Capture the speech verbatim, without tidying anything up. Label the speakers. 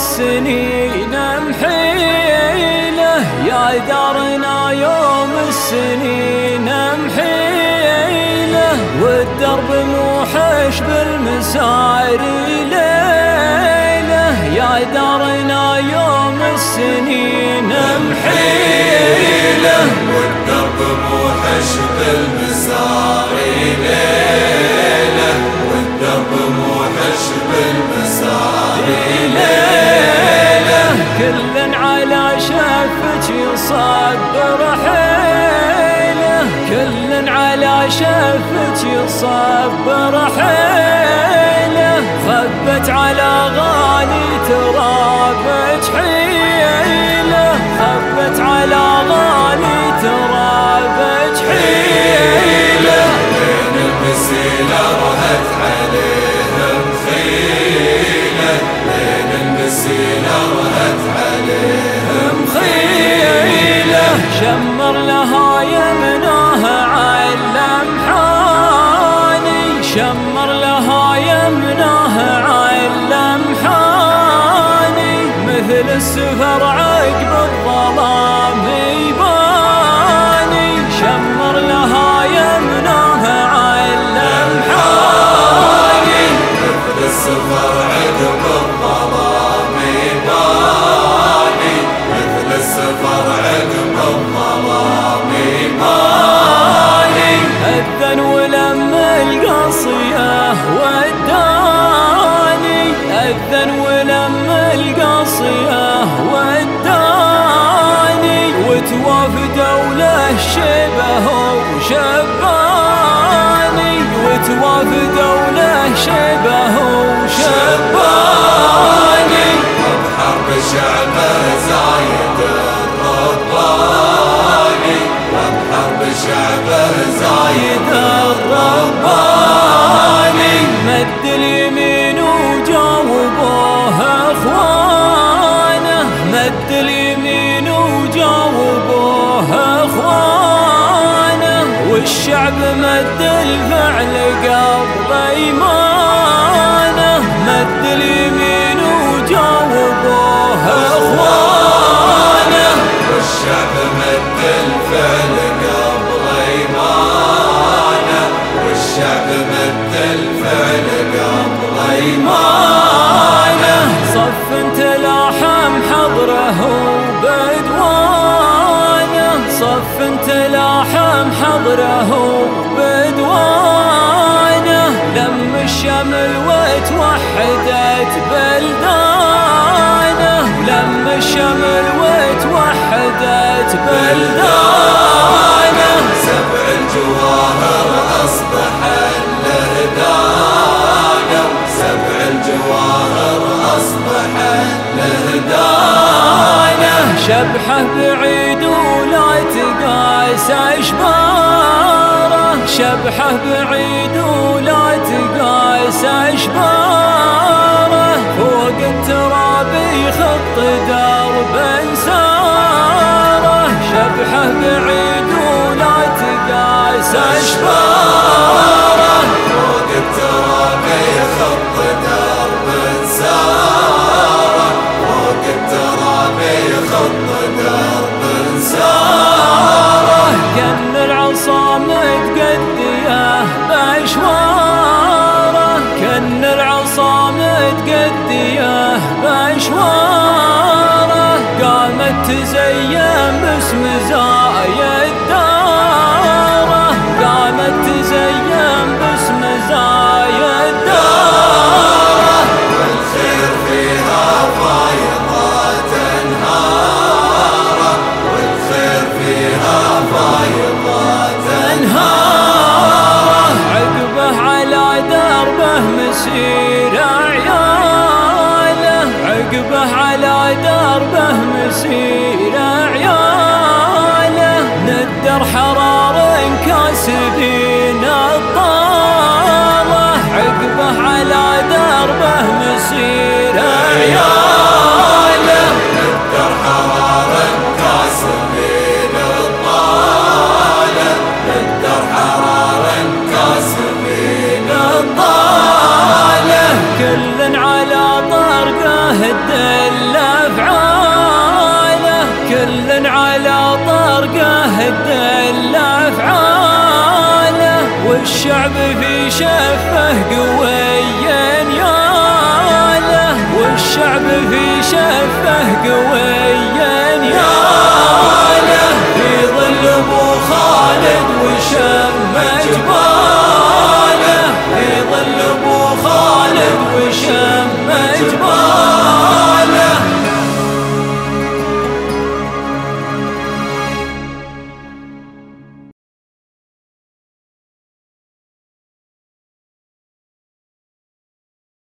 Speaker 1: السنين محيله، يا دارنا يوم السنين محيله، والدرب موحش بالمساري ليله، يا دارنا يوم السنين محيله،
Speaker 2: والدرب موحش بالمساري ليله، والدرب موحش بالمساري ليله،
Speaker 1: كل على شفتك يصبر حيله، كل على شفتك يصبر حيله، خبت على غالي ترابك حيله، خبت على غالي ترابك حيله،
Speaker 2: بين المسيلة رهت عليهم خيله، بين المسيلة رهت عليهم خيله،
Speaker 1: شمر لها يمناها علم حاني، شمر لها يمناها علم حاني، مثل السفر عقب الظلام يباني، شمر لها يمناها علم حاني،
Speaker 2: مثل السفر عقب الظلام يباني، مثل السفر عقب الظلام يباني،
Speaker 1: أذن ولم القصية وداني، أذن ولم القصية وداني، وتوافدوا له شبه وشباني، وتوافدوا له شبه وشباني،
Speaker 2: وبحرب شعبه زايد الرباني، وبحرب شعبه زايد الرباني،
Speaker 1: مد اليمين وجاوبوه اخوانه، مد اليمين وجاوبوه اخوانه، والشعب مد الفعل قبل ايمانه، مد اليمين وجاوبوه اخوانه،
Speaker 2: والشعب مد الفعل قبل ايمانه، والشعب مد الفعل قبل ايمانه،
Speaker 1: صف تلاحم حضره وبدوانه، صف تلاحم حضره وبدوانه، لم الشمل وتوحدت بلدانه، لم الشمل وتوحدت بلدانه،
Speaker 2: سبع الجواهر اصبحت له دانه، سبع الجواهر اصبحت له دانه،
Speaker 1: شبحه بعيد ولا تقاس اشباره، شبحه بعيد ولا تقاس اشباره، فوق التراب يخط درب ساره، شبحه بعيد ولا تقاس اشباره،
Speaker 2: فوق التراب يخط درب ساره، فوق التراب يخط درب ساره،
Speaker 1: كن العصا متقديه باشواره، كن العصا متقديه باشواره، قامت تزين باسم زايد داره، قامت تزين باسم زايد داره،
Speaker 2: والخير فيها فايضة انهاره، والخير فيها فايضة انهاره،
Speaker 1: عقبه على دربه مسير عياله، عقبه على دربه مسير عياله، ندر حرار كاسبين الطاله، عقبه على دربه مسير عياله،
Speaker 2: ندر حرارا كاسبين الطالة، ندر حرارا كاسبين الطالة،
Speaker 1: كل على طرقه الدل أفعاله، كل على طرقه الدل أفعاله، والشعب في شفه قوي ياله، والشعب في شفه قوي ياله، في ظل ابو خالد وشم جباله، في ظل ابو خالد وشم جباله.